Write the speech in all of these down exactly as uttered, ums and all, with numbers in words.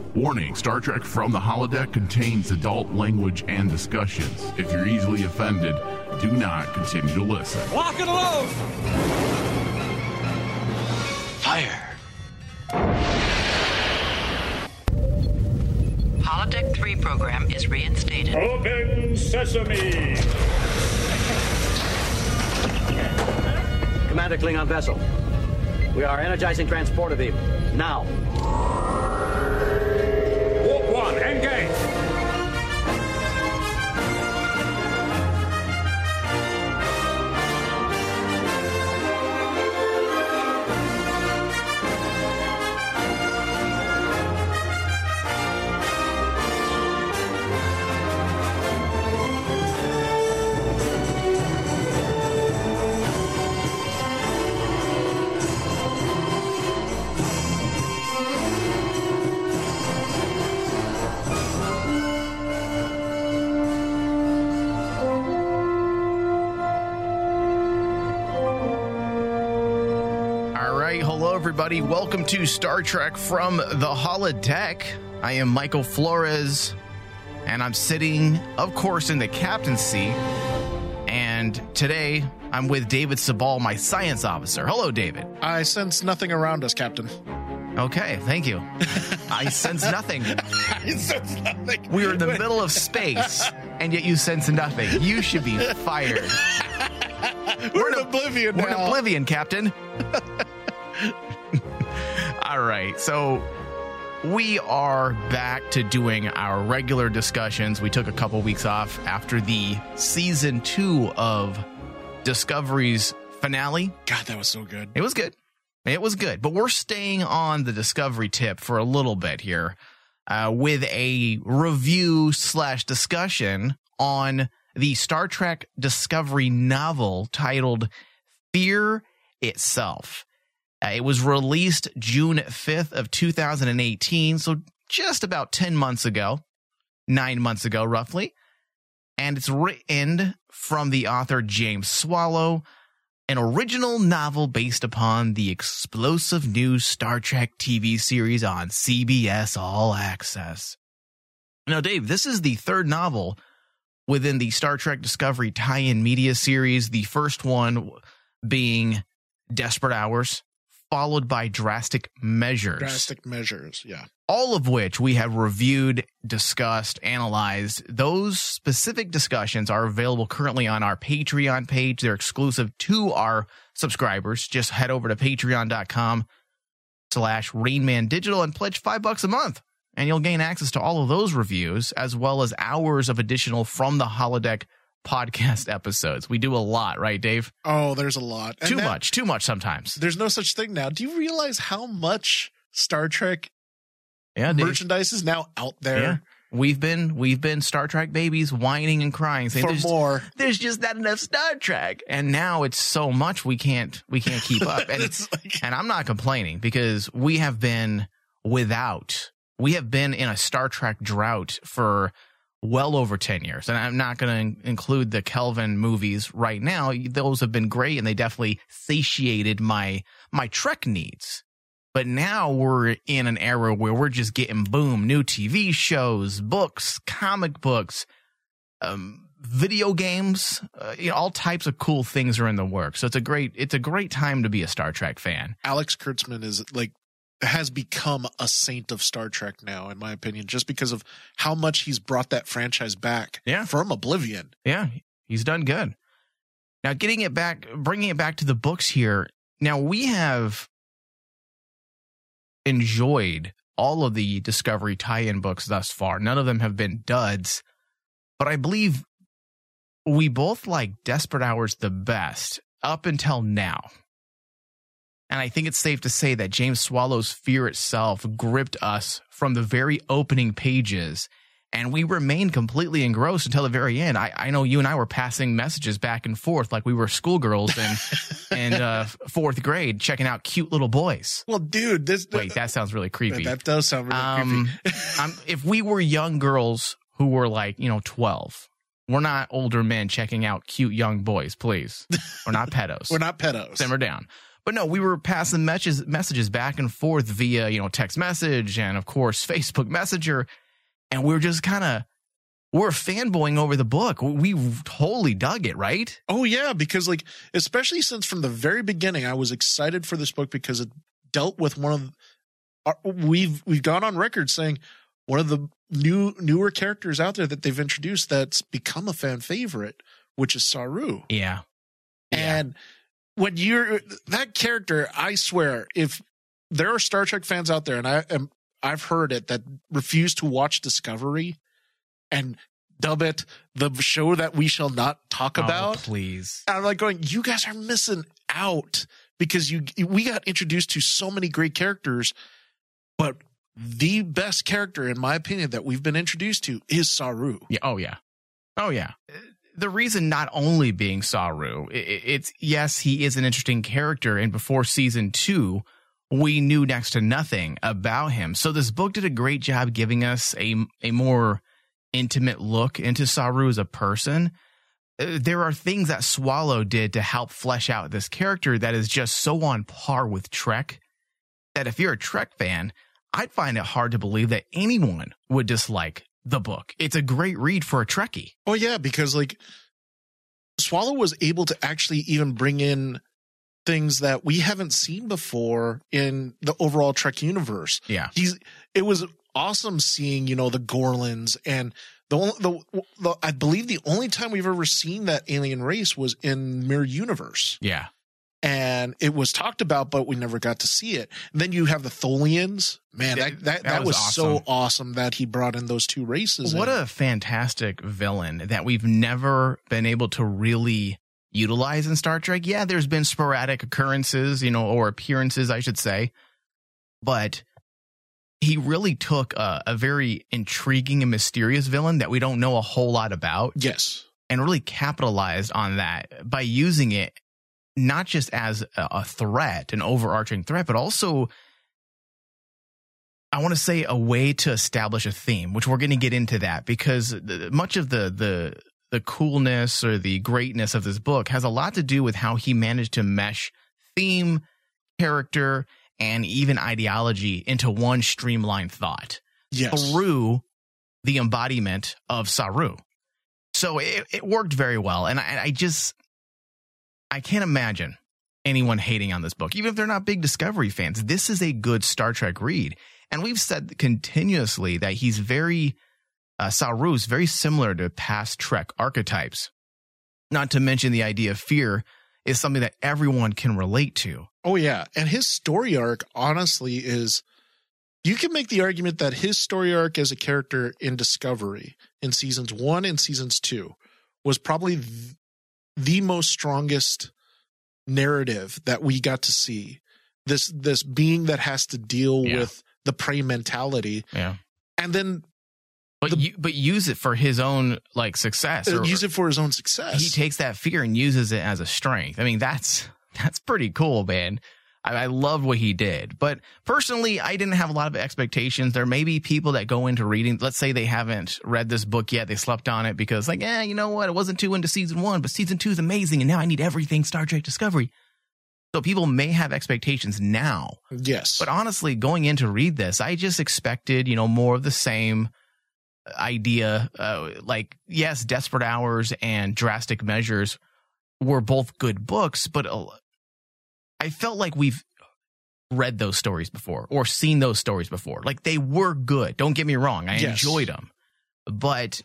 Warning, Star Trek From the Holodeck contains adult language and discussions. If you're easily offended, do not continue to listen. Lock and load! Fire. Holodeck three program is reinstated. Open sesame! Commander Klingon vessel. We are energizing transporter beam. Now. Warp one, engage! Everybody, welcome to Star Trek From the Holodeck. I am Michael Flores, and I'm sitting, of course, in the captain's seat. And today, I'm with David Sabal, my science officer. Hello, David. I sense nothing around us, Captain. Okay, thank you. I sense nothing. I sense nothing. We are in the middle of space, and yet you sense nothing. You should be fired. We're, we're in oblivion now. We're in oblivion, Captain. All right, so we are back to doing our regular discussions. We took a couple weeks off after the season two of Discovery's finale. God, that was so good. It was good. It was good. But we're staying on the Discovery tip for a little bit here uh, with a review slash discussion on the Star Trek Discovery novel titled Fear Itself. Uh, it was released June fifth of two thousand eighteen, so just about ten months ago, nine months ago, roughly. And it's written from the author James Swallow, an original novel based upon the explosive new Star Trek T V series on C B S All Access. Now, Dave, this is the third novel within the Star Trek Discovery tie-in media series, the first one being Desperate Hours, followed by Drastic Measures. Drastic Measures, yeah. All of which we have reviewed, discussed, analyzed. Those specific discussions are available currently on our Patreon page. They're exclusive to our subscribers. Just head over to patreon.com slash Rainman Digital and pledge five bucks a month. And you'll gain access to all of those reviews, as well as hours of additional From the Holodeck podcast episodes. We do a lot, right, Dave? Oh, there's a lot. And too that, much, too much sometimes. There's no such thing now. Do you realize how much Star Trek yeah, merchandise is now out there? Yeah. We've been we've been Star Trek babies whining and crying, saying for there's, more. There's just not enough Star Trek, and now it's so much we can't we can't keep up. And it's like, and I'm not complaining because we have been without we have been in a Star Trek drought for well over ten years. And I'm not going to include the Kelvin movies right now. Those have been great, and they definitely satiated my my Trek needs. But now we're in an era where we're just getting, boom, new T V shows, books, comic books, um, video games, uh, you know, all types of cool things are in the works. So it's a great it's a great time to be a Star Trek fan. Alex Kurtzman is like has become a saint of Star Trek now, in my opinion, just because of how much he's brought that franchise back yeah. from oblivion. Yeah, he's done good. Now, getting it back, bringing it back to the books here. Now, we have enjoyed all of the Discovery tie-in books thus far. None of them have been duds, but I believe we both like Desperate Hours the best up until now. And I think it's safe to say that James Swallow's Fear Itself gripped us from the very opening pages, and we remained completely engrossed until the very end. I, I know you and I were passing messages back and forth like we were schoolgirls in, in uh, fourth grade, checking out cute little boys. Well, dude, this... Wait, that sounds really creepy. That does sound really um, creepy. um, if we were young girls who were like, you know, twelve... We're not older men checking out cute young boys, please. We're not pedos. We're not pedos. Simmer down. But no, we were passing messages messages back and forth via, you know, text message and, of course, Facebook Messenger. And we were just kind of, we're fanboying over the book. We totally dug it, right? Oh, yeah, because, like, especially since from the very beginning, I was excited for this book because it dealt with one of our, we've we've gone on record saying one of the new newer characters out there that they've introduced that's become a fan favorite, which is Saru. Yeah. And yeah. when you're that character, I swear, if there are Star Trek fans out there, and I am, I've heard it, that refuse to watch Discovery and dub it the show that we shall not talk about. Oh, please. And I'm like going, you guys are missing out because you we got introduced to so many great characters, but the best character, in my opinion, that we've been introduced to is Saru. Yeah. Oh, yeah. Oh, yeah. The reason not only being Saru, it's, yes, he is an interesting character, and before season two, we knew next to nothing about him. So this book did a great job giving us a, a more intimate look into Saru as a person. There are things that Swallow did to help flesh out this character that is just so on par with Trek that if you're a Trek fan, I'd find it hard to believe that anyone would dislike the book. It's a great read for a Trekkie. Oh, yeah, because like Swallow was able to actually even bring in things that we haven't seen before in the overall Trek universe. Yeah. He's it was awesome seeing, you know, the Gorlins, and the, the the I believe the only time we've ever seen that alien race was in Mirror Universe. Yeah. And it was talked about, but we never got to see it. And then you have the Tholians. Man, that that, that, that was, was awesome. so awesome that he brought in those two races. What in. a fantastic villain that we've never been able to really utilize in Star Trek. Yeah, there's been sporadic occurrences, you know, or appearances, I should say. But he really took a, a very intriguing and mysterious villain that we don't know a whole lot about. Yes. And really capitalized on that by using it not just as a, a threat, an overarching threat, but also, I want to say, a way to establish a theme, which we're going to get into that, because the, much of the the the coolness or the greatness of this book has a lot to do with how he managed to mesh theme, character, and even ideology into one streamlined thought. Yes. Through the embodiment of Saru. So it, it worked very well. And I, I just, I can't imagine anyone hating on this book, even if they're not big Discovery fans. This is a good Star Trek read. And we've said continuously that he's very, uh, Saru is very similar to past Trek archetypes. Not to mention the idea of fear is something that everyone can relate to. Oh, yeah. And his story arc, honestly, is, you can make the argument that his story arc as a character in Discovery in seasons one and seasons two was probably th- the most strongest narrative that we got to see. This, this being that has to deal yeah. with the prey mentality. Yeah. And then, but, the, you, but use it for his own like success. Uh, or, use it for his own success. He takes that fear and uses it as a strength. I mean, that's, that's pretty cool, man. I, I love what he did. But personally, I didn't have a lot of expectations. There may be people that go into reading, let's say they haven't read this book yet. They slept on it because like, eh, you know what? It wasn't too into season one, but season two is amazing. And now I need everything Star Trek Discovery. So people may have expectations now. Yes. But honestly, going in to read this, I just expected, you know, more of the same idea. Uh, like, yes, Desperate Hours and Drastic Measures were both good books, but uh, I felt like we've read those stories before or seen those stories before. Like, they were good. Don't get me wrong. I yes. enjoyed them. But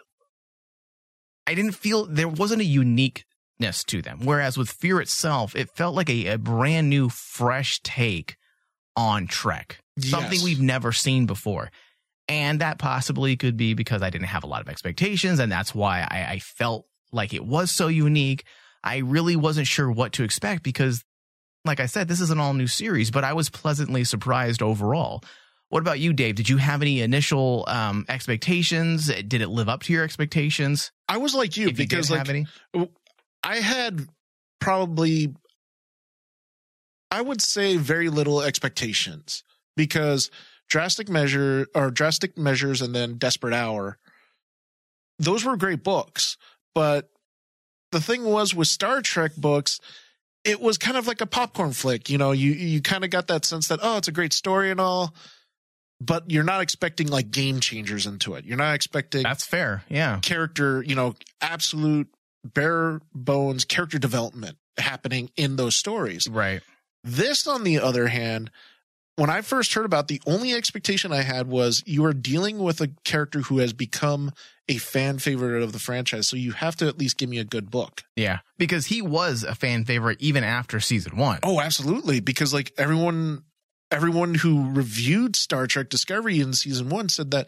I didn't feel there wasn't a unique to them. Whereas with Fear itself, it felt like a, a brand new, fresh take on Trek. Yes. Something we've never seen before. And that possibly could be because I didn't have a lot of expectations, and that's why I, I felt like it was so unique. I really wasn't sure what to expect because, like I said, this is an all-new series, but I was pleasantly surprised overall. What about you, Dave? Did you have any initial um, expectations? Did it live up to your expectations? I was like you if because you did like, have any? I had probably, I would say, very little expectations because Drastic Measure or Drastic Measures and then Desperate Hour, those were great books. But the thing was with Star Trek books, it was kind of like a popcorn flick. You know, you, you kind of got that sense that, oh, it's a great story and all, but you're not expecting like game changers into it. You're not expecting That's fair. Yeah. character, you know, absolute bare bones character development happening in those stories. Right. This, on the other hand, when I first heard about, the only expectation I had was you are dealing with a character who has become a fan favorite of the franchise. So you have to at least give me a good book. Yeah. Because he was a fan favorite even after season one. Oh, absolutely. Because like everyone, everyone who reviewed Star Trek Discovery in season one said that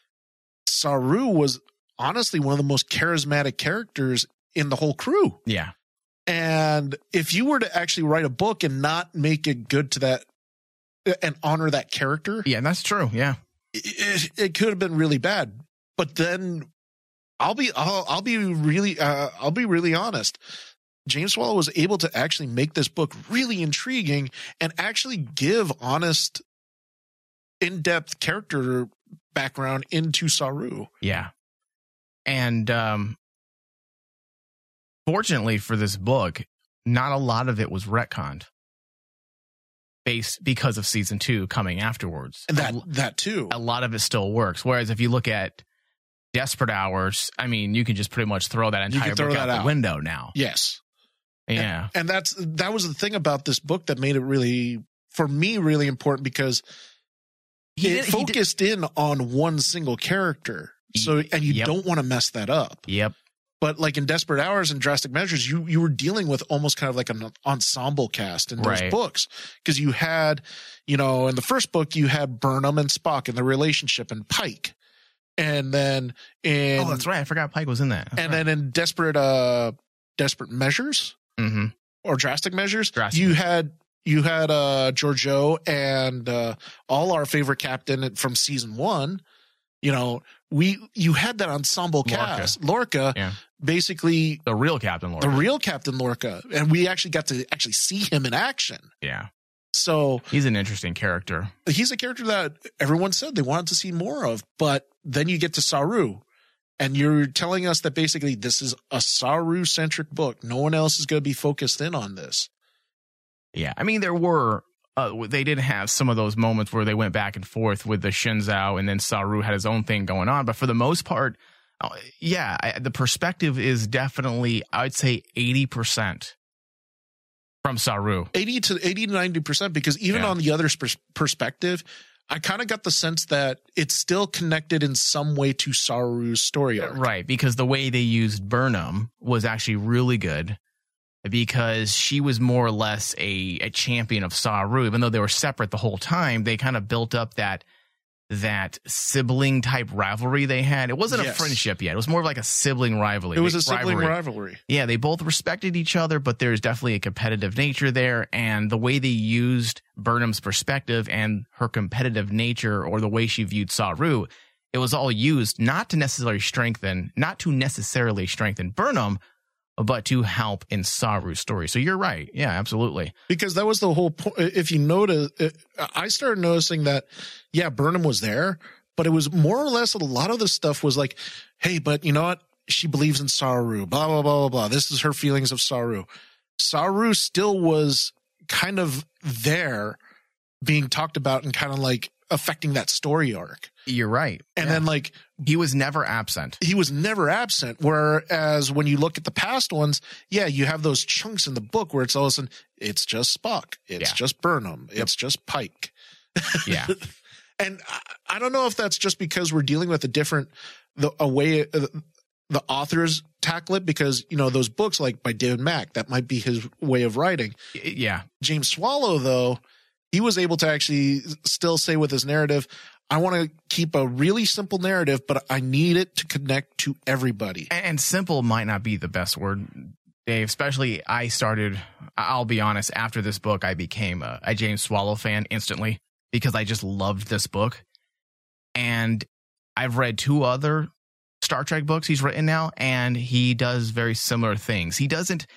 Saru was honestly one of the most charismatic characters in the whole crew. Yeah. And if you were to actually write a book and not make it good to that and honor that character, Yeah, that's true. Yeah. it, it could have been really bad. But then I'll be, I'll, I'll be really, uh, I'll be really honest. James Swallow was able to actually make this book really intriguing and actually give honest, in-depth character background into Saru. Yeah. And, um, fortunately for this book, not a lot of it was retconned based because of season two coming afterwards. And that, a, that too. a lot of it still works. Whereas if you look at Desperate Hours, I mean, you can just pretty much throw that entire throw book that out the out. window now. Yes. Yeah. And, and that's, that was the thing about this book that made it really, for me, really important because He it did- he did- focused in on one single character. So, and you Yep. don't want to mess that up. Yep. But like in Desperate Hours and Drastic Measures, you you were dealing with almost kind of like an ensemble cast in those Right. books. Because you had, you know, in the first book, you had Burnham and Spock and the relationship and Pike. And then in, Oh, that's right. I forgot Pike was in that. That's and right. then in Desperate, uh, Desperate Measures Mhm. or Drastic Measures, Drastic you Measures. had, you had, uh, Giorgio and, uh, all our favorite captain from season one. You know, we, you had that ensemble Lorca. cast. Lorca, Yeah. basically The real Captain Lorca. the real Captain Lorca, and we actually got to actually see him in action. Yeah. So He's an interesting character. he's a character that everyone said they wanted to see more of, but then you get to Saru, and you're telling us that basically this is a Saru-centric book. No one else is going to be focused in on this. Yeah. I mean, there were, uh, they did have some of those moments where they went back and forth with the Shinzao, and then Saru had his own thing going on. But for the most part, uh, yeah, I, the perspective is definitely, I'd say eighty percent from Saru. eighty to eighty to ninety percent, because even Yeah. on the other pers- perspective, I kind of got the sense that it's still connected in some way to Saru's story arc. Right, because the way they used Burnham was actually really good because she was more or less a, a champion of Saru. Even though they were separate the whole time, they kind of built up that that sibling type rivalry they had. It wasn't Yes. a friendship yet. It was more of like a sibling rivalry. It was a sibling rivalry. rivalry. Yeah, they both respected each other, but there's definitely a competitive nature there. And the way they used Burnham's perspective and her competitive nature, or the way she viewed Saru, it was all used not to necessarily strengthen, not to necessarily strengthen Burnham, but to help in Saru's story. So you're right. Yeah, absolutely. Because that was the whole point. If you notice, I started noticing that, yeah, Burnham was there, but it was more or less a lot of the stuff was like, hey, but you know what? She believes in Saru, blah, blah, blah, blah, blah. This is her feelings of Saru. Saru still was kind of there being talked about and kind of like affecting that story arc. You're right. And Yeah. then like, he was never absent. he was never absent. Whereas when you look at the past ones, yeah, you have those chunks in the book where it's all of a sudden, it's just Spock. It's Yeah. just Burnham. It's just Pike. Yeah. And I, I don't know if that's just because we're dealing with a different, the, a way, uh, the authors tackle it, because, you know, those books like by David Mack, that might be his way of writing. Yeah. James Swallow, though, he was able to actually still say with his narrative, I want to keep a really simple narrative, but I need it to connect to everybody. And, and simple might not be the best word, Dave. Especially, I started, I'll be honest, after this book, I became a, a James Swallow fan instantly because I just loved this book. And I've read two other Star Trek books he's written now, and he does very similar things. He doesn't,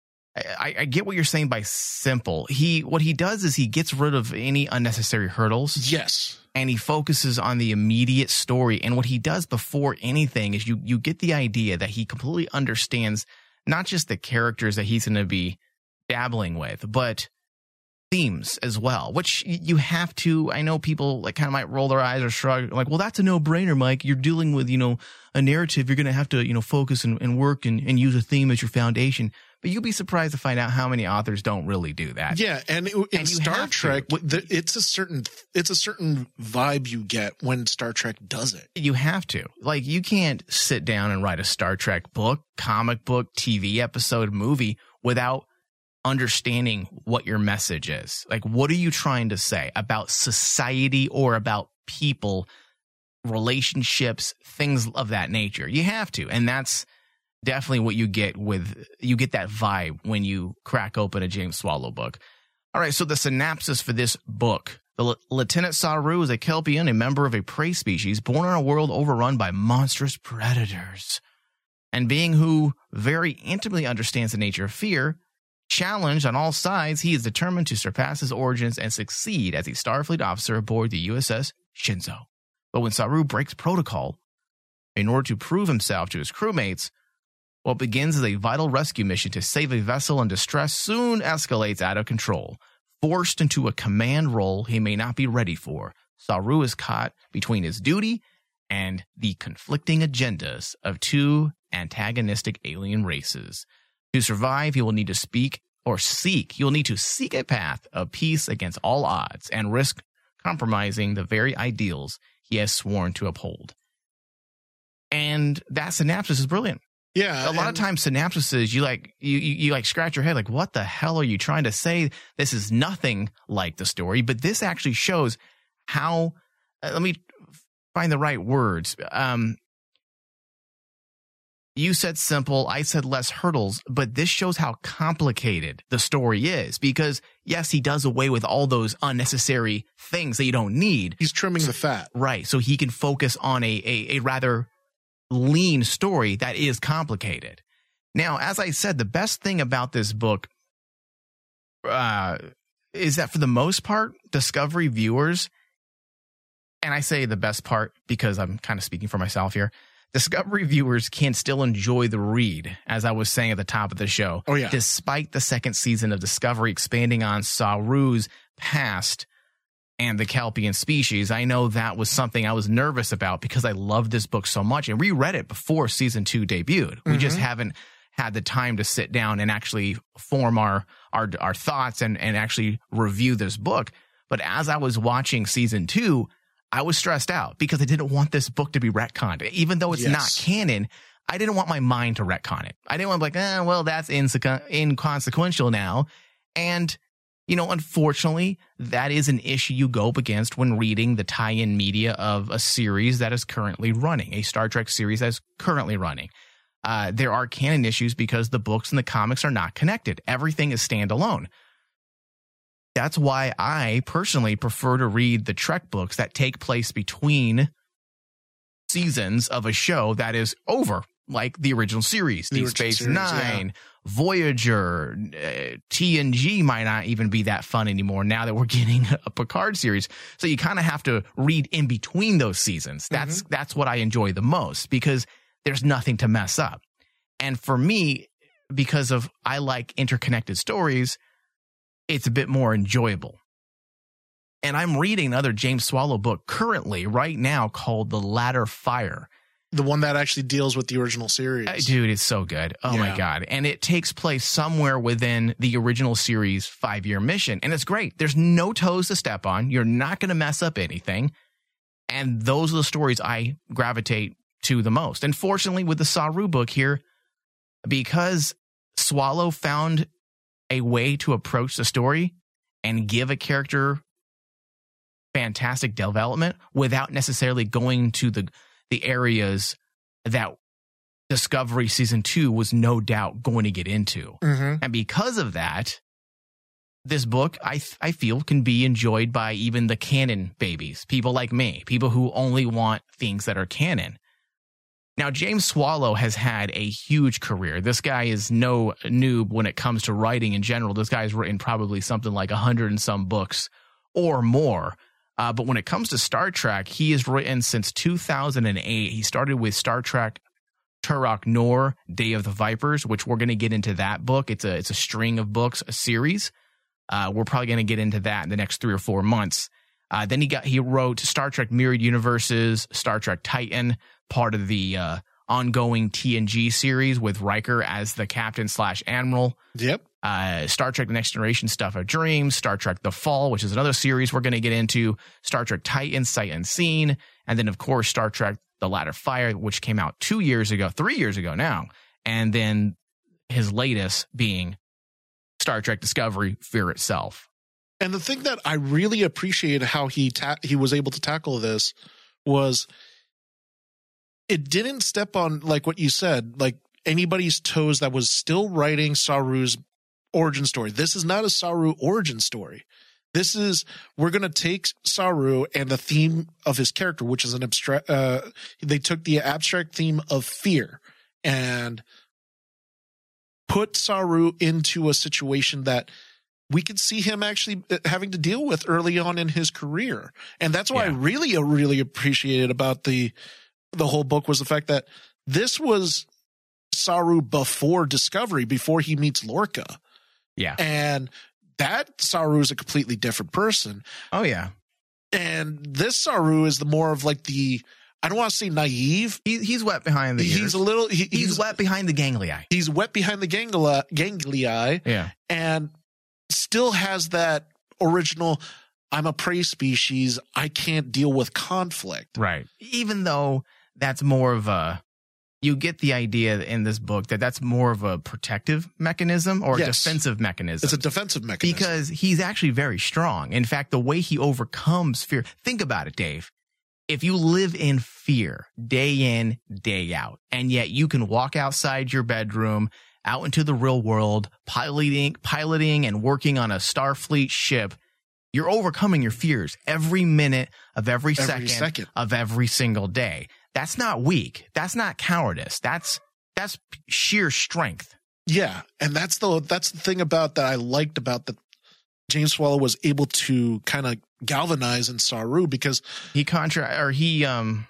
I, I get what you're saying by simple. He, what he does is he gets rid of any unnecessary hurdles. Yes. And he focuses on the immediate story. And what he does before anything is you you get the idea that he completely understands not just the characters that he's going to be dabbling with, but themes as well, which you have to. I know people like kind of might roll their eyes or shrug, like, well, that's a no-brainer, Mike. You're dealing with, you know, a narrative. You're going to have to, you know, focus and, and work and, and use a theme as your foundation. But you'll be surprised to find out how many authors don't really do that. Yeah, and in and Star Trek, the, it's a certain it's a certain vibe you get when Star Trek does it. You have to. Like, you can't sit down and write a Star Trek book, comic book, T V episode, movie without understanding what your message is. Like, what are you trying to say about society or about people, relationships, things of that nature? You have to, and that's definitely what you get with, you get that vibe when you crack open a James Swallow book. All right, so the synopsis for this book. The L- Lieutenant Saru is a Kelpian, a member of a prey species born on a world overrun by monstrous predators. And being who very intimately understands the nature of fear, challenged on all sides, he is determined to surpass his origins and succeed as a Starfleet officer aboard the U S S Shinzo. But when Saru breaks protocol in order to prove himself to his crewmates, what begins as a vital rescue mission to save a vessel in distress soon escalates out of control. Forced into a command role he may not be ready for, Saru is caught between his duty and the conflicting agendas of two antagonistic alien races. To survive, he will need to speak or seek. He will need to seek a path of peace against all odds and risk compromising the very ideals he has sworn to uphold. And that synopsis is brilliant. Yeah, a lot of times synopsises, you like you, you you like scratch your head, like, what the hell are you trying to say? This is nothing like the story, but this actually shows how. Uh, let me find the right words. Um, you said simple, I said less hurdles, but this shows how complicated the story is. Because yes, he does away with all those unnecessary things that you don't need. He's trimming the fat, right? So he can focus on a a, a rather lean story that is complicated. Now, as I said, the best thing about this book uh, is that for the most part, Discovery viewers, and I say the best part because I'm kind of speaking for myself here, Discovery viewers can still enjoy the read, as I was saying at the top of the show. Oh, yeah. Despite the second season of Discovery expanding on Saru's past and the Kelpian species. I know that was something I was nervous about because I loved this book so much and reread it before season two debuted. Mm-hmm. We just haven't had the time to sit down and actually form our our, our thoughts and, and actually review this book. But as I was watching season two, I was stressed out because I didn't want this book to be retconned. Even though it's yes. not canon, I didn't want my mind to retcon it. I didn't want to be like, eh, well, that's insequ- inconsequential now. And you know, unfortunately, that is an issue you go up against when reading the tie-in media of a series that is currently running, a Star Trek series that is currently running. Uh, there are canon issues because the books and the comics are not connected. Everything is standalone. That's why I personally prefer to read the Trek books that take place between seasons of a show that is over, like the original series, Deep Space series, Nine, yeah. Voyager, uh, T N G might not even be that fun anymore now that we're getting a Picard series. So you kind of have to read in between those seasons. That's mm-hmm. that's what I enjoy the most because there's nothing to mess up. And for me, because of I like interconnected stories, it's a bit more enjoyable. And I'm reading another James Swallow book currently right now called The Ladder Fire. The one that actually deals with the original series. Uh, dude, it's so good. Oh, yeah. My God. And it takes place somewhere within the original series five-year mission. And it's great. There's no toes to step on. You're not going to mess up anything. And those are the stories I gravitate to the most. And fortunately, with the Saru book here, because Swallow found a way to approach the story and give a character fantastic development without necessarily going to the the areas that Discovery Season two was no doubt going to get into. Mm-hmm. And because of that, this book, I th- I feel, can be enjoyed by even the canon babies, people like me, people who only want things that are canon. Now, James Swallow has had a huge career. This guy is no noob when it comes to writing in general. This guy's written probably something like a hundred and some books or more. Uh, but when it comes to Star Trek, he has written since two thousand eight. He started with Star Trek Turok Nor, Day of the Vipers, which we're going to get into that book. It's a it's a string of books, a series. Uh, we're probably going to get into that in the next three or four months. Uh, then he got he wrote Star Trek Myriad Universes, Star Trek Titan, part of the uh, ongoing T N G series with Riker as the captain slash admiral. Yep. Uh, Star Trek The Next Generation, Stuff of Dreams, Star Trek The Fall, which is another series we're going to get into, Star Trek Titan, Sight Unseen, and then, of course, Star Trek The Ladder Fire, which came out two years ago, three years ago now, and then his latest being Star Trek Discovery, Fear Itself. And the thing that I really appreciated how he ta- he was able to tackle this was it didn't step on, like what you said, like anybody's toes that was still writing Saru's origin story. This is not a Saru origin story. This is, we're going to take Saru and the theme of his character, which is an abstract, uh, they took the abstract theme of fear and put Saru into a situation that we could see him actually having to deal with early on in his career. And that's why yeah. I really, really appreciated about the, the whole book was the fact that this was Saru before Discovery, before he meets Lorca. Yeah. And that Saru is a completely different person. Oh, yeah. And this Saru is the more of like the, I don't want to say naive. He, he's wet behind the ears. He's a little, he, he's, he's wet behind the ganglia. He's wet behind the ganglia, ganglia. Yeah. And still has that original, I'm a prey species. I can't deal with conflict. Right. Even though that's more of a, you get the idea in this book that that's more of a protective mechanism or yes. a defensive mechanism. It's a defensive mechanism. Because he's actually very strong. In fact, the way he overcomes fear, think about it, Dave. If you live in fear day in, day out, and yet you can walk outside your bedroom, out into the real world, piloting, piloting and working on a Starfleet ship, you're overcoming your fears every minute of every, every second, second of every single day. That's not weak. That's not cowardice. That's that's sheer strength. Yeah, and that's the that's the thing about that I liked about that James Swallow was able to kind of galvanize in Saru because he contra or he um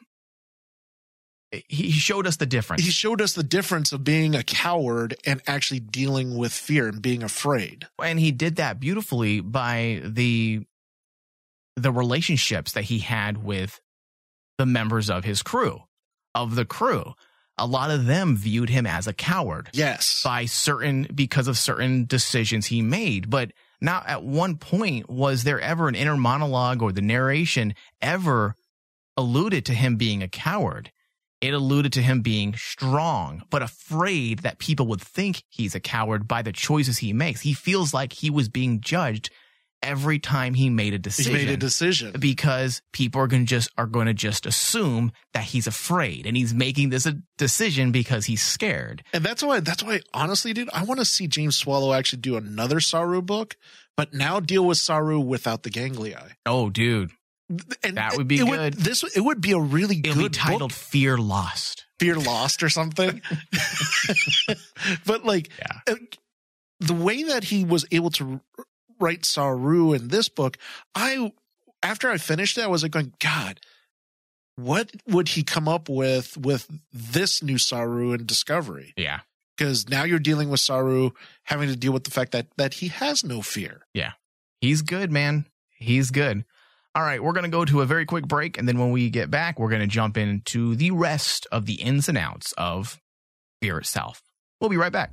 he showed us the difference. He showed us the difference of being a coward and actually dealing with fear and being afraid. And he did that beautifully by the the relationships that he had with the members of his crew, of the crew. A lot of them viewed him as a coward. Yes. By certain, because of certain decisions he made. But not at one point was there ever an inner monologue or the narration ever alluded to him being a coward. It alluded to him being strong, but afraid that people would think he's a coward by the choices he makes. He feels like he was being judged every time he made a decision. He made a decision because people are going to just are going to just assume that he's afraid, and he's making this a decision because he's scared. And that's why that's why honestly, dude, I want to see James Swallow actually do another Saru book, but now deal with Saru without the ganglia. Oh, dude. And that would be it good. Would, this it would be a really It'll good be titled book. Fear Lost. Fear Lost or something. But like yeah. the way that he was able to write Saru in this book, I after I finished it, I was like going, God, what would he come up with with this new Saru in Discovery? Yeah. Because now you're dealing with Saru having to deal with the fact that that he has no fear. Yeah. He's good, man. He's good. All right, we're going to go to a very quick break, and then when we get back, we're going to jump into the rest of the ins and outs of Fear Itself. We'll be right back.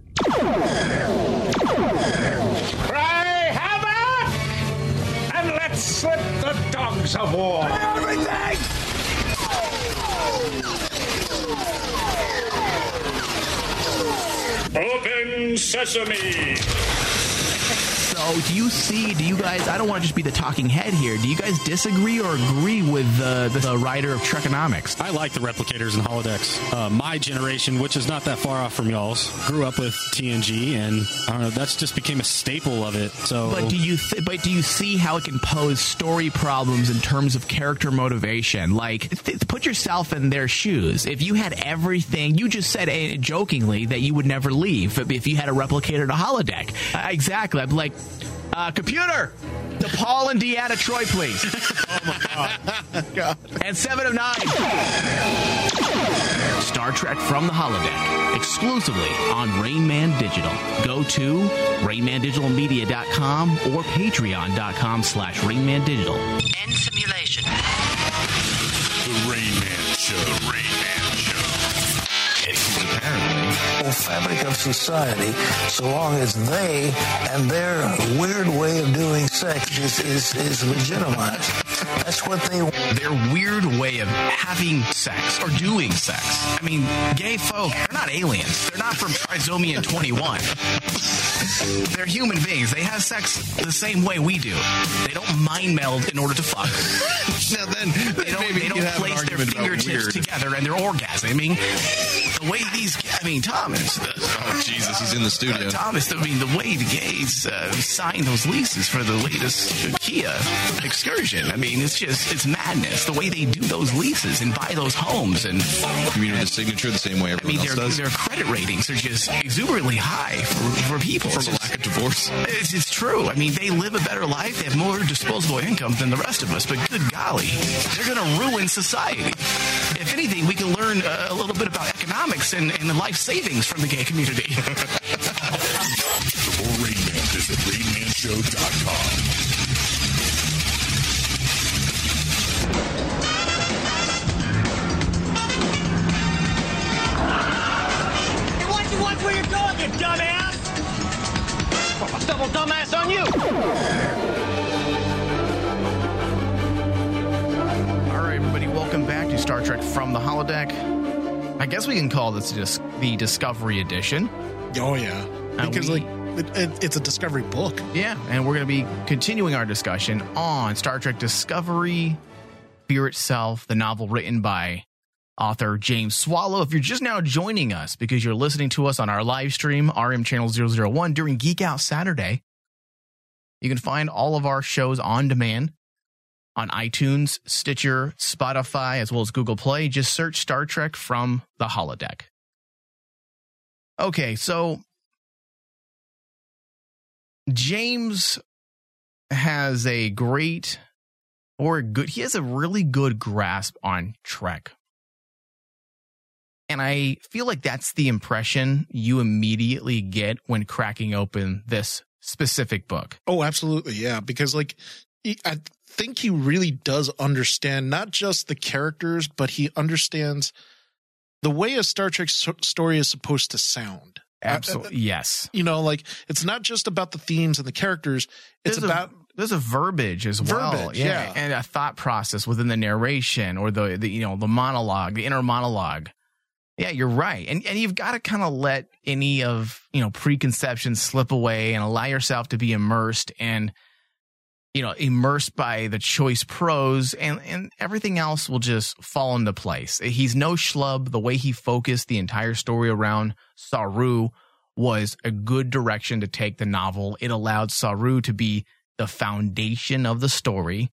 Cry havoc! And let's slip the dogs of war! Everything! Open sesame! So do you see, do you guys, I don't want to just be the talking head here. Do you guys disagree or agree with the, the, the writer of Trekonomics? I like the replicators and holodecks. Uh, my generation, which is not that far off from y'all's, grew up with T N G, and I don't know, that's just became a staple of it. So, But do you th- but do you see how it can pose story problems in terms of character motivation? Like, th- put yourself in their shoes. If you had everything, you just said uh, jokingly that you would never leave if you had a replicator and a holodeck. Uh, exactly. I'm like, Uh, computer, DePaul and Deanna Troy, please. Oh my god. And seven of nine. Star Trek from the Holodeck, exclusively on Rain Man Digital. Go to rain man digital media dot com or patreon dot com slash rain man digital. End simulation. The Rain Man Show. The Rain Man Show. Apparently. Whole fabric of society, so long as they and their weird way of doing sex is, is, is legitimized. That's what they want. Their weird way of having sex or doing sex. I mean, gay folk, they're not aliens. They're not from Trisomian twenty-one. They're human beings. They have sex the same way we do. They don't mind meld in order to fuck. Now then, They don't, they don't place their fingertips together and they're orgasming. The way these, I mean, Thomas. The, oh, Jesus, he's in the studio. Uh, Thomas, I mean, the way the gays uh, sign those leases for the latest Kia excursion. I mean, it's just, it's madness. The way they do those leases and buy those homes. And you mean with the signature the same way I everyone mean, else their, does? their credit ratings are just exuberantly high for, for people. From It's a just- lack of divorce. It's, it's true. I mean, they live a better life. They have more disposable income than the rest of us. But good golly, they're going to ruin society. If anything, we can learn uh, a little bit about economics and, and the life savings from the gay community. For more Rain Man, visit rain man show dot com. Hey, why'd you watch where you're going, you dumbass? I'll double dumbass on you. All right, everybody, welcome back to Star Trek from the Holodeck. I guess we can call this dis- the Discovery Edition. Oh yeah, Uh, because we- like it, it, it's a Discovery book. Yeah, and we're going to be continuing our discussion on Star Trek Discovery, Fear Itself, the novel written by author James Swallow. If you're just now joining us because you're listening to us on our live stream, R M Channel zero zero one, during Geek Out Saturday, you can find all of our shows on demand on iTunes, Stitcher, Spotify, as well as Google Play. Just search Star Trek from the Holodeck. Okay, so James has a great or a good, he has a really good grasp on Trek. And I feel like that's the impression you immediately get when cracking open this specific book. Oh, absolutely, yeah. Because like, he, I think he really does understand not just the characters, but he understands the way a Star Trek so- story is supposed to sound. Absolutely, Uh, yes. You know, like it's not just about the themes and the characters. It's There's about a, there's a verbiage as well, Verbiage, yeah. and a thought process within the narration or the, the you know the monologue, the inner monologue. Yeah, you're right, and and you've got to kind of let any of you know preconceptions slip away and allow yourself to be immersed and you know immersed by the choice prose, and and everything else will just fall into place. He's no schlub. The way he focused the entire story around Saru was a good direction to take the novel. It allowed Saru to be the foundation of the story,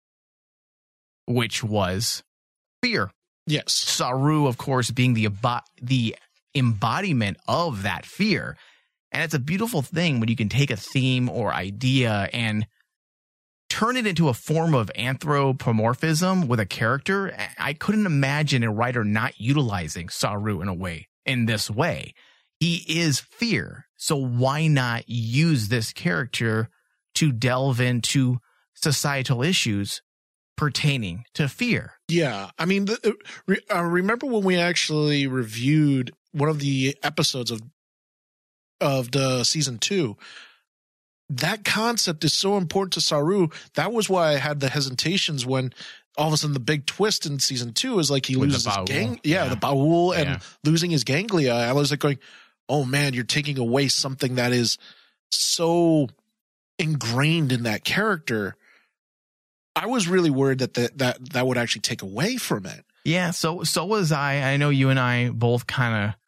which was fear. yes, Saru, of course, being the abo- the embodiment of that fear. And it's a beautiful thing when you can take a theme or idea and turn it into a form of anthropomorphism with a character. I couldn't imagine a writer not utilizing Saru in a way, in this way. He is fear. So why not use this character to delve into societal issues pertaining to fear? yeah. I mean, the, re, uh, remember when we actually reviewed one of the episodes of of the season two? That concept is so important to Saru. That was why I had the hesitations when all of a sudden the big twist in season two is like he With the loses his Baul. gang, yeah, Yeah. the Baul and Yeah. losing his ganglia. I was like going, oh man, you're taking away something that is so ingrained in that character. I was really worried that the, that that would actually take away from it. Yeah, so so was I. I know you and I both kind of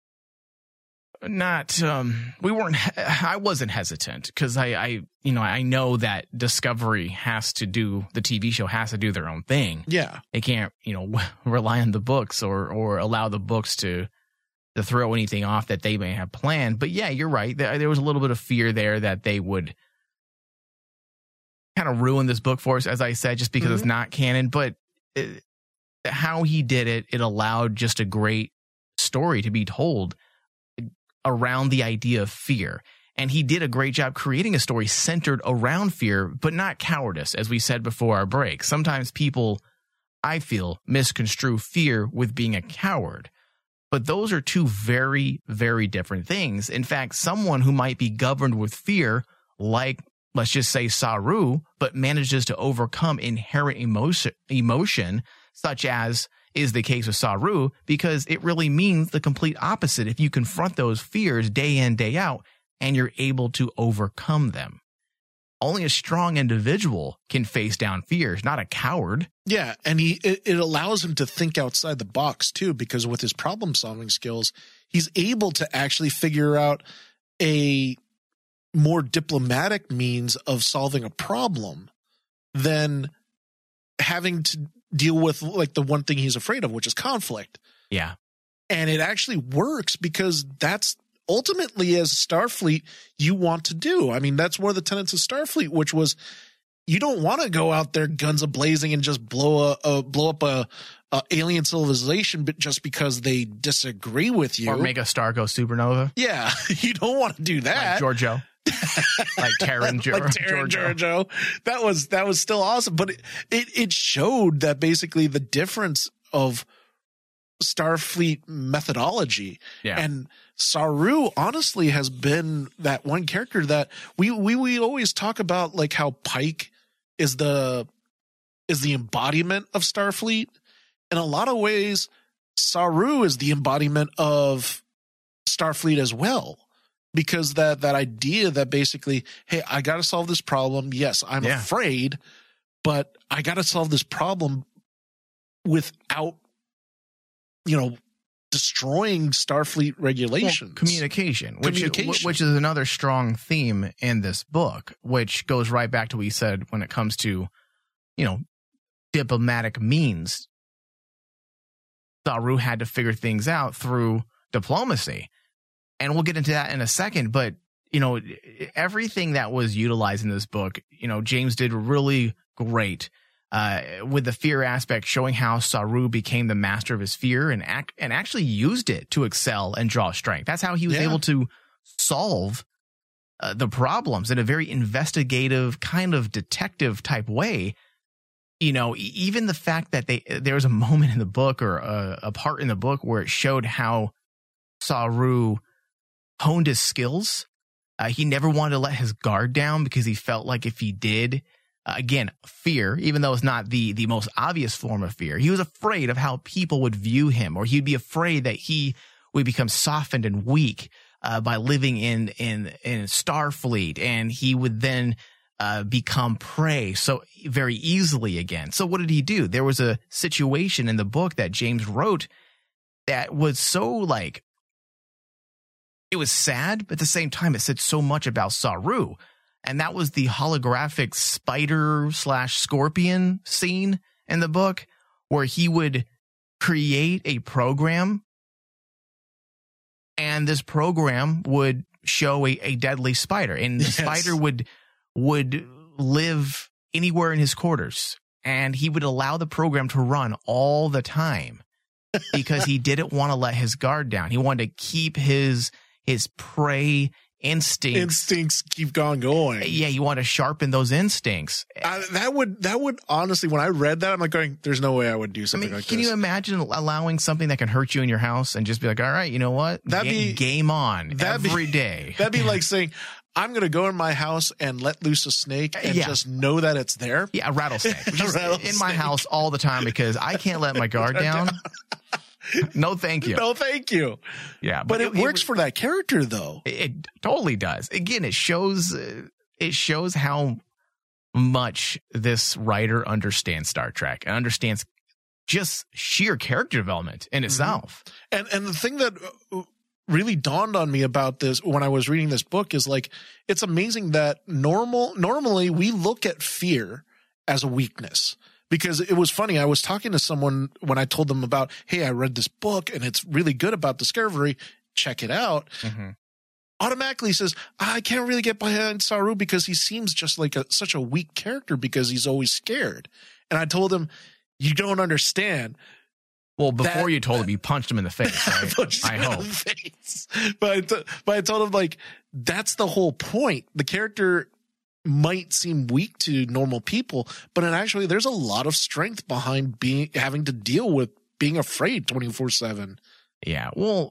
not um we weren't I wasn't hesitant because I I you know I know that Discovery has to do the T V show has to do their own thing. Yeah. They can't, you know, rely on the books or or allow the books to to throw anything off that they may have planned. But yeah, you're right. There, there was a little bit of fear there that they would kind of ruined this book for us, as I said, just because mm-hmm. it's not canon. But it, how he did it, it allowed just a great story to be told around the idea of fear. And he did a great job creating a story centered around fear, but not cowardice, as we said before our break. Sometimes people, I feel, misconstrue fear with being a coward. But those are two very, very different things. In fact, someone who might be governed with fear, like, let's just say Saru, but manages to overcome inherent emotion, emotion, such as is the case with Saru, because it really means the complete opposite. If you confront those fears day in, day out, and you're able to overcome them. Only a strong individual can face down fears, not a coward. Yeah, and he it, it allows him to think outside the box, too, because with his problem-solving skills, he's able to actually figure out a more diplomatic means of solving a problem than having to deal with, like, the one thing he's afraid of, which is conflict. Yeah. And it actually works because that's ultimately, as Starfleet, you want to do. I mean, that's one of the tenets of Starfleet, which was you don't want to go out there guns a-blazing and just blow a, a blow up a, a alien civilization, but just because they disagree with you, or make a star go supernova. Yeah, you don't want to do that. Like Giorgio, like Terran, Gior- like Terran Giorgio. That was that was still awesome, but it, it it showed that basically the difference of Starfleet methodology. Yeah. And Saru honestly has been that one character that we, we, we always talk about, like how Pike is the, is the embodiment of Starfleet. In a lot of ways, Saru is the embodiment of Starfleet as well, because that, that idea that basically, hey, I got to solve this problem. Yes, I'm yeah. afraid, but I got to solve this problem without, you know, destroying Starfleet regulations. Well, communication, which, communication. which is another strong theme in this book, which goes right back to what we said when it comes to, you know, diplomatic means. Saru had to figure things out through diplomacy. And we'll get into that in a second. But, you know, everything that was utilized in this book, you know, James did really great. Uh, with the fear aspect, showing how Saru became the master of his fear and act, and actually used it to excel and draw strength. That's how he was yeah. able to solve uh, the problems in a very investigative, kind of detective type way. You know, even the fact that they there was a moment in the book, or a, a part in the book, where it showed how Saru honed his skills. Uh, he never wanted to let his guard down because he felt like if he did, Uh, again, fear, even though it's not the, the most obvious form of fear, he was afraid of how people would view him, or he'd be afraid that he would become softened and weak uh, by living in, in, in Starfleet, and he would then uh, become prey so very easily again. So what did he do? There was a situation in the book that James wrote that was so, like, it was sad, but at the same time, it said so much about Saru. And that was the holographic spider slash scorpion scene in the book, where he would create a program, and this program would show a, a deadly spider, and the yes. spider would would live anywhere in his quarters, and he would allow the program to run all the time because he didn't want to let his guard down. He wanted to keep his his prey instincts instincts keep going going. Yeah, you want to sharpen those instincts. Uh, that would that would honestly, when I read that, I'm like going, there's no way I would do something I mean, like can this. Can you imagine allowing something that can hurt you in your house and just be like, all right, you know what? That'd Ga- be game on every be, day. That'd be like saying, I'm going to go in my house and let loose a snake and yeah. just know that it's there. Yeah, a rattlesnake. Which a is rattlesnake. in my house all the time because I can't let my guard down. No, thank you. No, thank you. Yeah, but, but it, it works it, for that character, though. It, it totally does. Again, it shows uh, it shows how much this writer understands Star Trek and understands just sheer character development in itself. Mm-hmm. And and the thing that really dawned on me about this when I was reading this book is, like, it's amazing that normal normally we look at fear as a weakness. Because it was funny, I was talking to someone when I told them about, hey, I read this book and it's really good about discovery. Check it out. Mm-hmm. automatically says, I can't really get behind Saru because he seems just like a, such a weak character because he's always scared. And I told him, you don't understand. Well, before that, you told him, you punched him in the face, right? I hope. Face. But, I t- but I told him, like, that's the whole point. The character might seem weak to normal people, but in actually, there's a lot of strength behind being having to deal with being afraid twenty-four seven. Yeah. Well,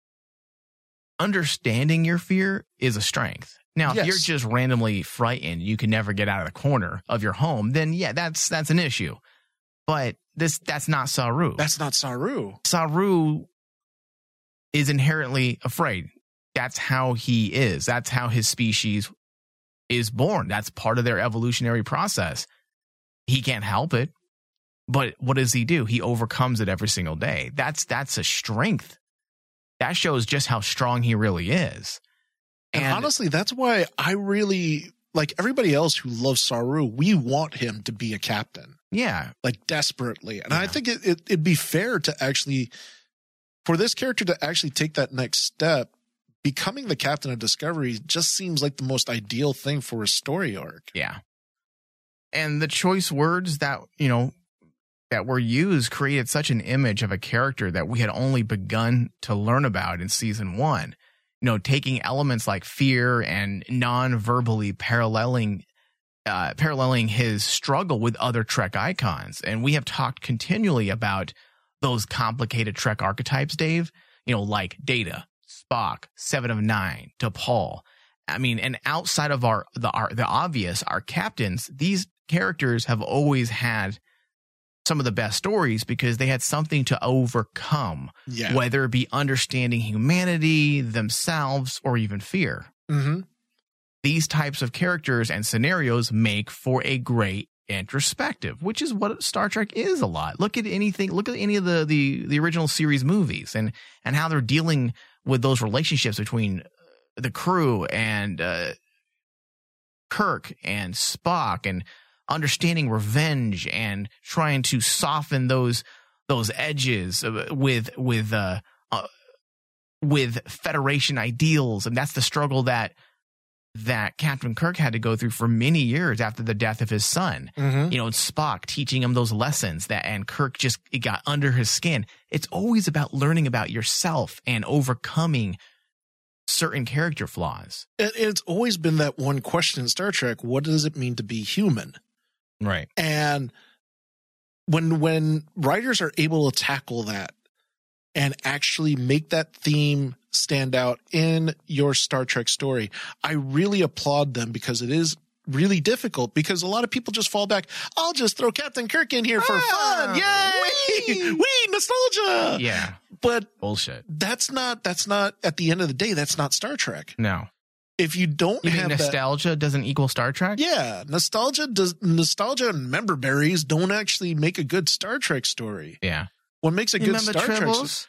understanding your fear is a strength. Now, Yes. if you're just randomly frightened, you can never get out of the corner of your home, then yeah, that's that's an issue. But this that's not Saru. That's not Saru. Saru is inherently afraid. That's how he is. That's how his species is born. That's part of their evolutionary process. He can't help it. But what does he do? He overcomes it every single day. That's that's a strength. That shows just how strong he really is. And, And honestly, that's why I really, like everybody else who loves Saru, we want him to be a captain, yeah, like desperately. And I Yeah. think it, it, it'd be fair to actually, for this character to actually take that next step, becoming the captain of Discovery just seems like the most ideal thing for a story arc. yeah. And the choice words that, you know, that were used created such an image of a character that we had only begun to learn about in season one. You know, taking elements like fear and non-verbally paralleling, uh, paralleling his struggle with other Trek icons. And we have talked continually about those complicated Trek archetypes, Dave, you know, like Data, Spock, Seven of Nine, T'Pol. I mean, and outside of our, the, our, the obvious, our captains, these characters have always had some of the best stories because they had something to overcome, Yeah. whether it be understanding humanity, themselves, or even fear. Mm-hmm. These types of characters and scenarios make for a great introspective, which is what Star Trek is a lot. Look at anything, look at any of the, the, the original series movies and, and how they're dealing with those relationships between the crew and uh, Kirk and Spock, and understanding revenge and trying to soften those those edges with with uh, uh with Federation ideals. And that's the struggle that that Captain Kirk had to go through for many years after the death of his son. Mm-hmm. You know, Spock teaching him those lessons, that and Kirk just it got under his skin. It's always about learning about yourself and overcoming certain character flaws. And it's always been that one question in Star Trek: what does it mean to be human? Right. And when when writers are able to tackle that and actually make that theme stand out in your Star Trek story, I really applaud them, because it is really difficult, because a lot of people just fall back, I'll just throw Captain Kirk in here for Ah, fun. Yay! Wee, nostalgia. Yeah. But Bullshit. that's not that's not at the end of the day, that's not Star Trek. No. If you don't You have think that, nostalgia doesn't equal Star Trek? yeah, nostalgia does nostalgia and member berries don't actually make a good Star Trek story. Yeah. What makes a You good remember Star Tribbles?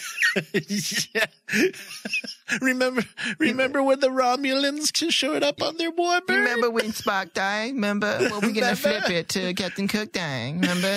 Trek? Yeah. remember, remember when the Romulans showed up on their warbird? Remember when Spock died? Remember? Well, we're going to flip it to Captain Cook dying. Remember?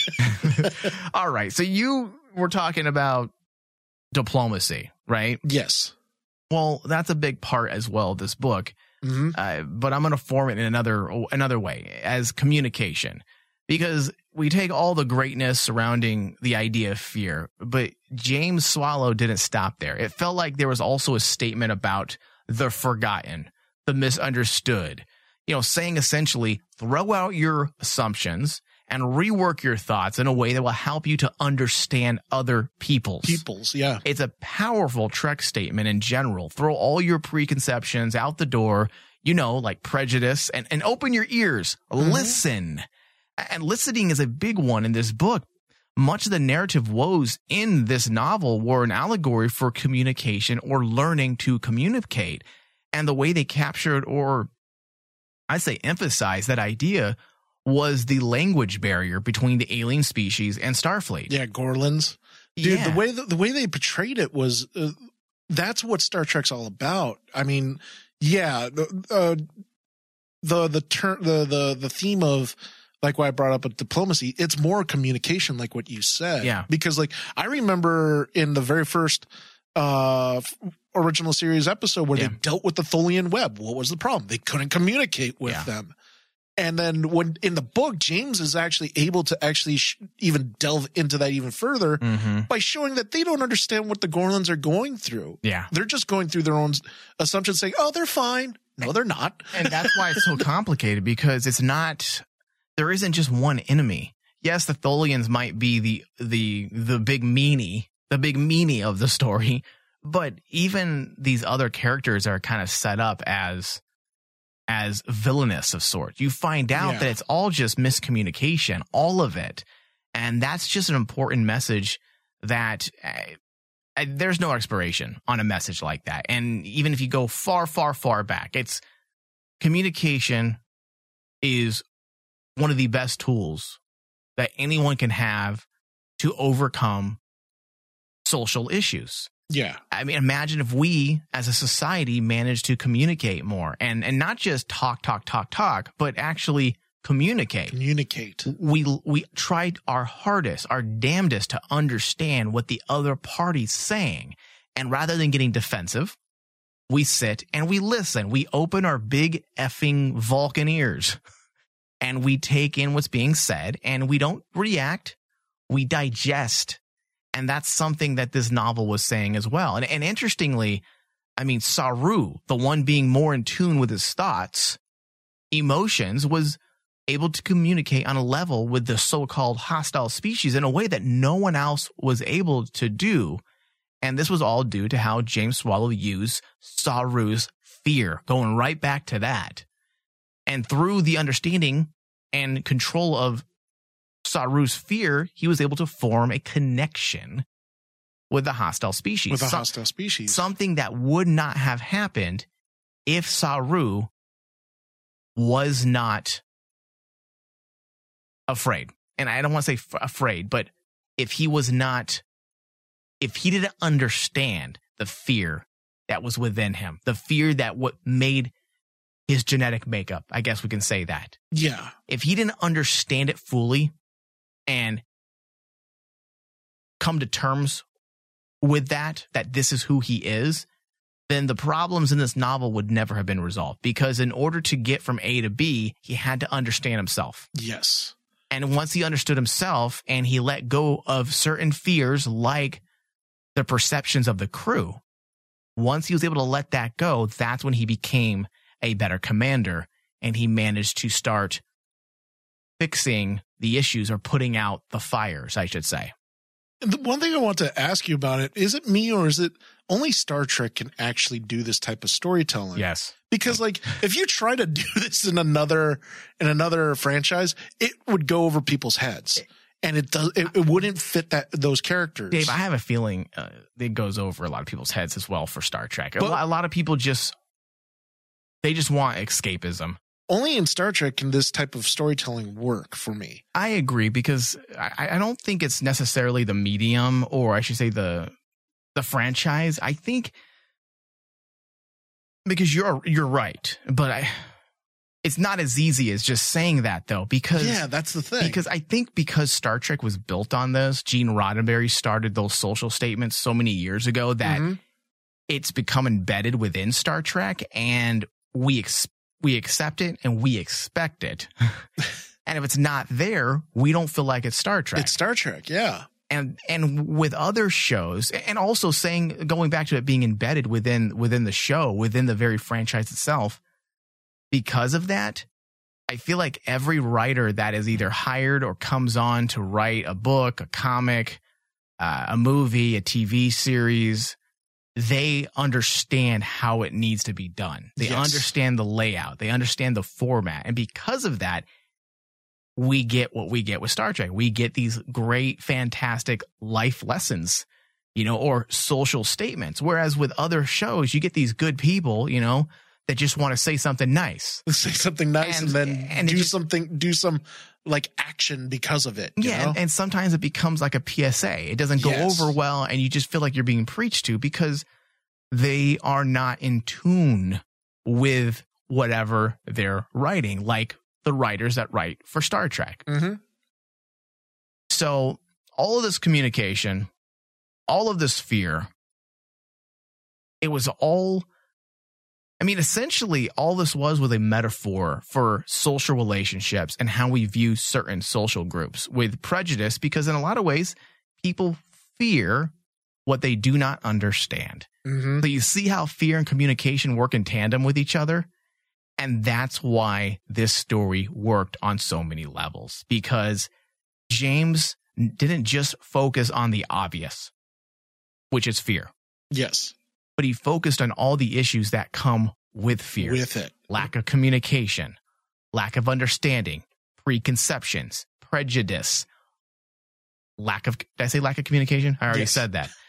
All right. So you were talking about diplomacy, right? Yes. Well, that's a big part as well of this book. Mm-hmm. Uh, but I'm going to form it in another another way, as communication, because we take all the greatness surrounding the idea of fear, but James Swallow didn't stop there. It felt like there was also a statement about the forgotten, the misunderstood, you know, saying essentially, throw out your assumptions and rework your thoughts in a way that will help you to understand other people's. Peoples, yeah. It's a powerful Trek statement in general. Throw all your preconceptions out the door, you know, like prejudice, and, and open your ears. Mm-hmm. Listen. And listening is a big one in this book. Much of the narrative woes in this novel were an allegory for communication or learning to communicate. And the way they captured, or I say emphasized, that idea was the language barrier between the alien species and Starfleet. Yeah, Gorlins. Dude, Yeah. the way the, the way they portrayed it was uh, that's what Star Trek's all about. I mean, yeah, uh, the the turn the the the theme of, like what I brought up with diplomacy, it's more communication, like what you said. Yeah. Because like I remember in the very first uh, original series episode where Yeah. they dealt with the Tholian web. What was the problem? They couldn't communicate with Yeah. them. And then when in the book, James is actually able to actually sh- even delve into that even further Mm-hmm. by showing that they don't understand what the Gorlins are going through. Yeah. They're just going through their own assumptions saying, oh, they're fine. No, they're not. And that's why it's so complicated, because it's not, there isn't just one enemy. Yes, the Tholians might be the, the, the big meanie, the big meanie of the story, but even these other characters are kind of set up as, as villainous of sorts. You find out Yeah. that it's all just miscommunication, all of it. And that's just an important message that uh, uh, there's no expiration on a message like that. And even if you go far, far, far back, it's communication is one of the best tools that anyone can have to overcome social issues. Yeah. I mean, imagine if we as a society managed to communicate more and, and not just talk, talk, talk, talk, but actually communicate. Communicate. We, we tried our hardest, our damnedest to understand what the other party's saying. And rather than getting defensive, we sit and we listen. We open our big effing Vulcan ears and we take in what's being said, and we don't react. We digest. And that's something that this novel was saying as well. And, and interestingly, I mean, Saru, the one being more in tune with his thoughts, emotions, was able to communicate on a level with the so-called hostile species in a way that no one else was able to do. And this was all due to how James Swallow used Saru's fear, going right back to that. And through the understanding and control of Saru's fear, he was able to form a connection with the hostile species. With a So- hostile species. Something that would not have happened if Saru was not afraid. And I don't want to say f- afraid, but if he was not, if he didn't understand the fear that was within him, the fear that what made his genetic makeup, I guess we can say that. Yeah. If he didn't understand it fully and come to terms with that, that this is who he is, then the problems in this novel would never have been resolved. Because in order to get from A to B, he had to understand himself. Yes. And once he understood himself and he let go of certain fears like the perceptions of the crew, once he was able to let that go, that's when he became a better commander, and he managed to start fixing the issues, or putting out the fires, I should say. And the one thing I want to ask you about it, is it me or is it only Star Trek can actually do this type of storytelling? Yes. Because like if you try to do this in another in another franchise, it would go over people's heads. And it does it, it wouldn't fit that those characters. Dave, I have a feeling uh, it goes over a lot of people's heads as well for Star Trek. A, But- lot, a lot of people just, they just want escapism. Only in Star Trek can this type of storytelling work for me. I agree, because I, I don't think it's necessarily the medium, or I should say the the franchise. I think because you're you're right, but I it's not as easy as just saying that though, because Yeah, that's the thing. Because I think because Star Trek was built on this, Gene Roddenberry started those social statements so many years ago that Mhm. it's become embedded within Star Trek, and we ex- we accept it and we expect it. And if it's not there, we don't feel like it's Star Trek. It's Star Trek, yeah. And and with other shows, and also saying, going back to it being embedded within within the show, within the very franchise itself, because of that, I feel like every writer that is either hired or comes on to write a book, a comic, uh, a movie, a T V series, they understand how it needs to be done. They Yes. understand the layout. They understand the format. And because of that, we get what we get with Star Trek. We get these great, fantastic life lessons, you know, or social statements. Whereas with other shows, you get these good people, you know, that just want to say something nice. Say something nice and, And- then and it do just- something, do some like action because of it. you Yeah, know? and, and sometimes it becomes like a P S A. It doesn't go Yes. over well, and you just feel like you're being preached to because they are not in tune with whatever they're writing, like the writers that write for Star Trek. Mm-hmm. So all of this communication, all of this fear, It was all, I mean, essentially all this was was a metaphor for social relationships and how we view certain social groups with prejudice, because in a lot of ways, people fear what they do not understand. Mm-hmm. So you see how fear and communication work in tandem with each other? And that's why this story worked on so many levels, because James didn't just focus on the obvious, which is fear. Yes. But he focused on all the issues that come with fear. With it. Lack of communication, lack of understanding, preconceptions, prejudice, lack of, did I say lack of communication? I already Yes. said that.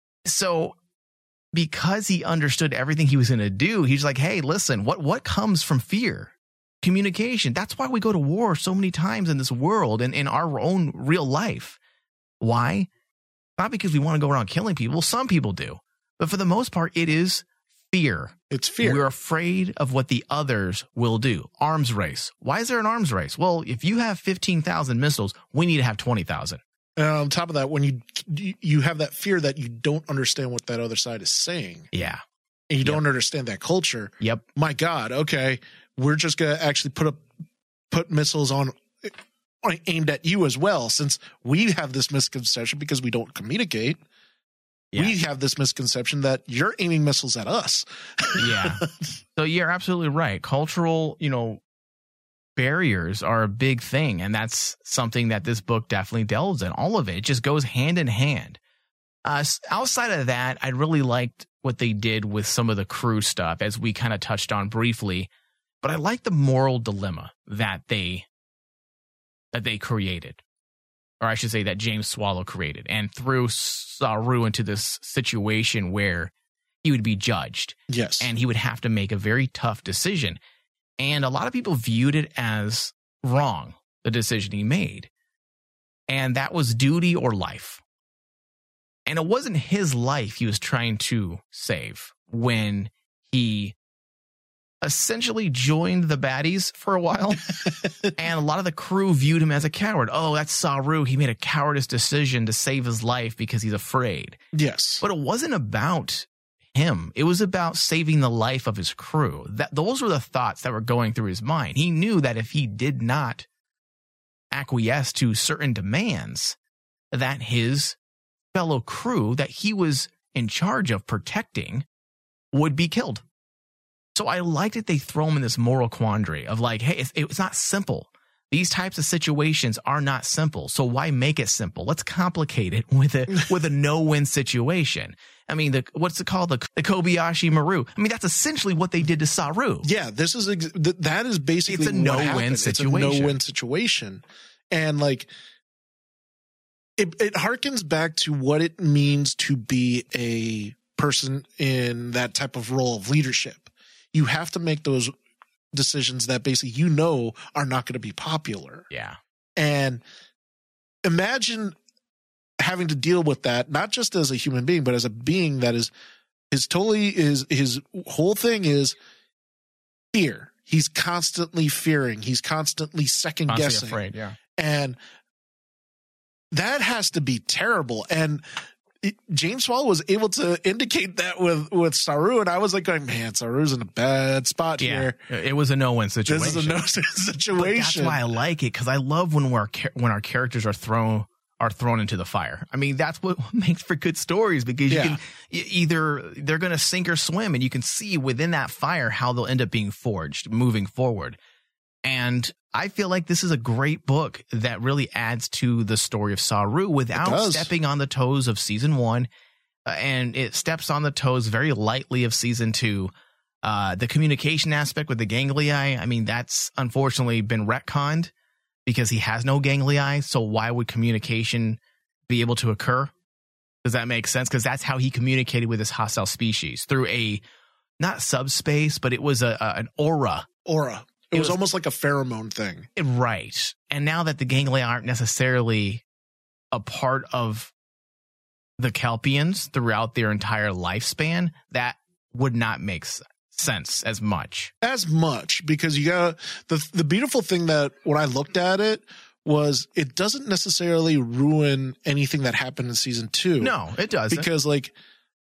So because he understood everything he was going to do, he's like, hey, listen, what, what comes from fear? Communication. That's why we go to war so many times in this world and in our own real life. Why? Not because we want to go around killing people. Some people do. But for the most part, it is fear. It's fear. We're afraid of what the others will do. Arms race. Why is there an arms race? Well, if you have fifteen thousand missiles, we need to have twenty thousand. And on top of that, when you you have that fear that you don't understand what that other side is saying. Yeah. And you Yep. don't understand that culture. Yep. My God, okay, we're just going to actually put up put missiles on aimed at you as well, since we have this misconception because we don't communicate. Yeah. We have this misconception that you're aiming missiles at us. Yeah. So you're absolutely right. Cultural, you know, barriers are a big thing. And that's something that this book definitely delves in. All of it, it just goes hand in hand. Uh, outside of that, I really liked what they did with some of the crew stuff, as we kind of touched on briefly. But I like the moral dilemma that they that they created. Or I should say that James Swallow created, and threw Saru into this situation where he would be judged. Yes. And he would have to make a very tough decision. And a lot of people viewed it as wrong, the decision he made. And that was duty or life. And it wasn't his life he was trying to save when he essentially joined the baddies for a while. And a lot of the crew viewed him as a coward. Oh, that's Saru. He made a cowardice decision to save his life because he's afraid. Yes. But it wasn't about him. It was about saving the life of his crew. That those were the thoughts that were going through his mind. He knew that if he did not acquiesce to certain demands, that his fellow crew that he was in charge of protecting would be killed. So I liked that they throw him in this moral quandary of like, hey, it's, it's not simple. These types of situations are not simple. So why make it simple? Let's complicate it with a with a no-win situation. I mean, the what's it called? The, the Kobayashi Maru. I mean, that's essentially what they did to Saru. Yeah, this is ex- th- that is basically It's a what no-win happened. situation. It's a no-win situation, and like it, it harkens back to what it means to be a person in that type of role of leadership. You have to make those decisions that basically you know are not going to be popular. Yeah. And imagine having to deal with that, not just as a human being, but as a being that is his totally is his whole thing is fear. He's constantly fearing. He's constantly second Constantly guessing. afraid, yeah. And that has to be terrible. And it, James Swallow was able to indicate that with, with Saru. And I was like going, man, Saru's in a bad spot Yeah. here. It was a no-win situation. This is a no situation. But that's why I like it, because I love when we're when our characters are thrown are thrown into the fire. I mean, that's what makes for good stories, because you Yeah. can e- either they're going to sink or swim, and you can see within that fire how they'll end up being forged moving forward. And I feel like this is a great book that really adds to the story of Saru without does. stepping on the toes of season one. Uh, and it steps on the toes very lightly of season two. Uh, the communication aspect with the ganglii, I mean, that's unfortunately been retconned because he has no ganglii. So why would communication be able to occur? Does that make sense? Because that's how he communicated with his hostile species, through a, not subspace, but it was a, a an aura. Aura. It, It was, was- almost like a pheromone thing. Right. And now that the ganglia aren't necessarily a part of the Kelpians throughout their entire lifespan, that would not make s- sense as much. As much, because you got the the beautiful thing that when I looked at it was it doesn't necessarily ruin anything that happened in season two. No, it doesn't. Because like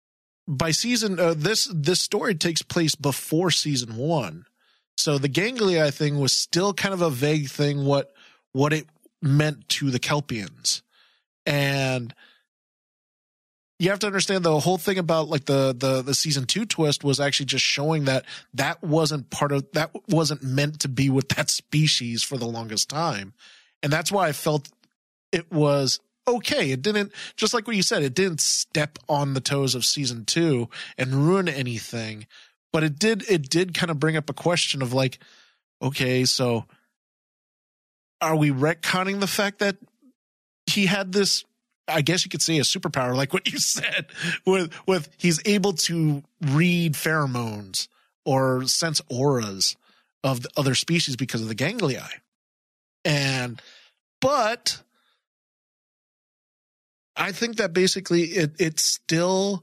by season uh, this this story takes place before season one, so the Ganglii thing was still kind of a vague thing what what it meant to the Kelpians, and you have to understand the whole thing about like the the the season two twist was actually just showing that that wasn't part of that wasn't meant to be with that species for the longest time, and that's why I felt it was okay. It didn't, just like what you said, it didn't step on the toes of season two and ruin anything, but it did, it did kind of bring up a question of like, okay, so are we retconning the fact that he had this, I guess you could say a superpower, like what you said, with, with he's able to read pheromones or sense auras of the other species because of the Ganglii. And, but I think that basically it it still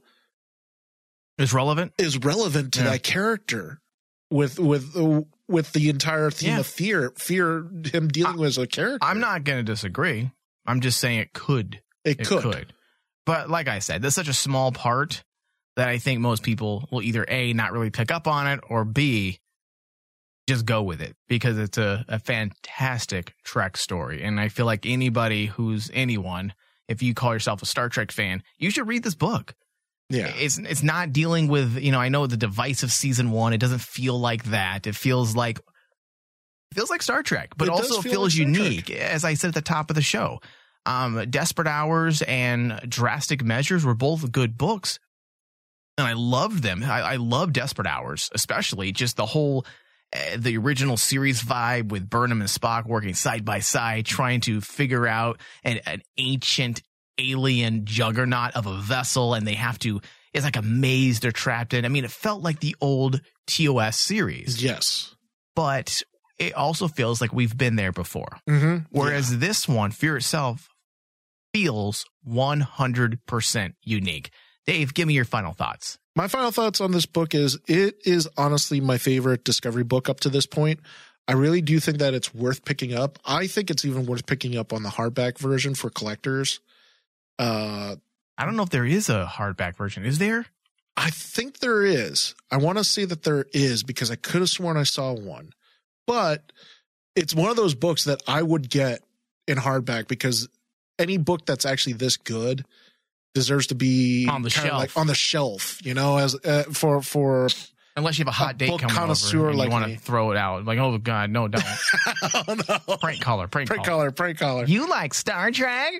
is relevant is relevant to yeah. that character with with uh, with the entire theme yeah. of fear fear him dealing I, with as a character. I'm not going to disagree. I'm just saying it could. It, it could. could. But like I said, that's such a small part that I think most people will either A, not really pick up on it, or B, just go with it because it's a, a fantastic Trek story. And I feel like anybody who's anyone, if you call yourself a Star Trek fan, you should read this book. Yeah. It's it's not dealing with, you know, I know the device of season one. It doesn't feel like that. It feels like it feels like Star Trek, but it also feel feels like unique, Trek. As I said at the top of the show. Um, Desperate Hours and Drastic Measures were both good books, and I loved them. I, I love Desperate Hours, especially just the whole uh, the original series vibe with Burnham and Spock working side by side, trying to figure out an, an ancient alien juggernaut of a vessel, and they have to. It's like a maze they're trapped in. I mean, it felt like the old T O S series. Yes, but it also feels like we've been there before. Mm-hmm. Whereas yeah. this one, Fear Itself, feels one hundred percent unique. Dave, give me your final thoughts. My final thoughts on this book is it is honestly my favorite Discovery book up to this point. I really do think that it's worth picking up. I think it's even worth picking up on the hardback version for collectors. Uh, I don't know if there is a hardback version. Is there? I think there is. I want to say that there is because I could have sworn I saw one. But it's one of those books that I would get in hardback because any book that's actually this good deserves to be on the shelf. Like on the shelf, you know, as uh, for for unless you have a hot a date coming over and like you want to throw it out. Like, oh god, no, don't. oh, no. Prank caller, prank, prank caller, caller, prank caller. You like Star Trek?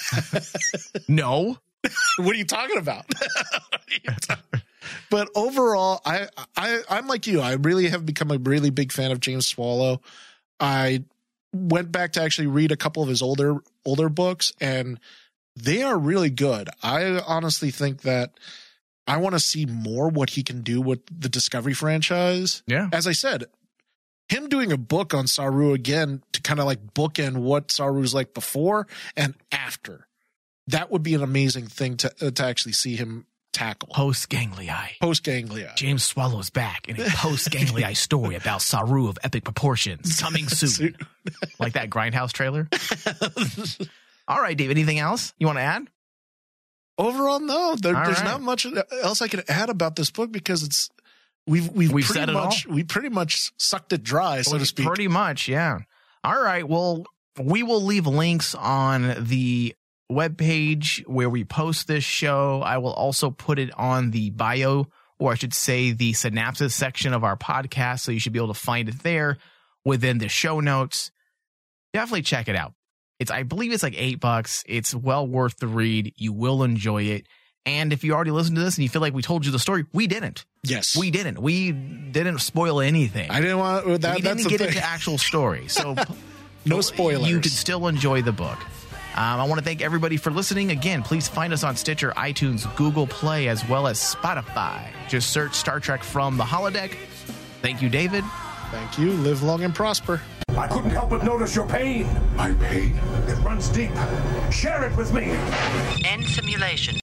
No. What are you talking about? But overall, I, I, I'm like you. I really have become a really big fan of James Swallow. I went back to actually read a couple of his older older books, and they are really good. I honestly think that I want to see more what he can do with the Discovery franchise. Yeah. As I said, him doing a book on Saru again to kind of like bookend what Saru's like before and after. That would be an amazing thing to uh, to actually see him tackle. Post Ganglii. Post Ganglii. James Swallow's back in a post Ganglii story about Saru of epic proportions coming soon. Like that Grindhouse trailer. All right, Dave. Anything else you want to add? Overall, no. There, there's right. not much else I could add about this book because it's we've we've, we've pretty said it much all? we pretty much sucked it dry, so well, to speak. Pretty much, yeah. All right. Well, we will leave links on the webpage where we post this show. I will also put it on the bio, or I should say the synopsis section of our podcast, so you should be able to find it there within the show notes. Definitely check it out. It's, I believe it's like eight bucks. It's well worth the read. You will enjoy it. And if you already listened to this and you feel like we told you the story, we didn't. Yes. We didn't. We didn't spoil anything. I didn't want that. We that's didn't the get thing. into actual story. So no spoilers. You can still enjoy the book. Um, I want to thank everybody for listening. Again, please find us on Stitcher, iTunes, Google Play, as well as Spotify. Just search Star Trek From the Holodeck. Thank you, David. Thank you. Live long and prosper. I couldn't help but notice your pain. My pain? It runs deep. Share it with me. End simulation.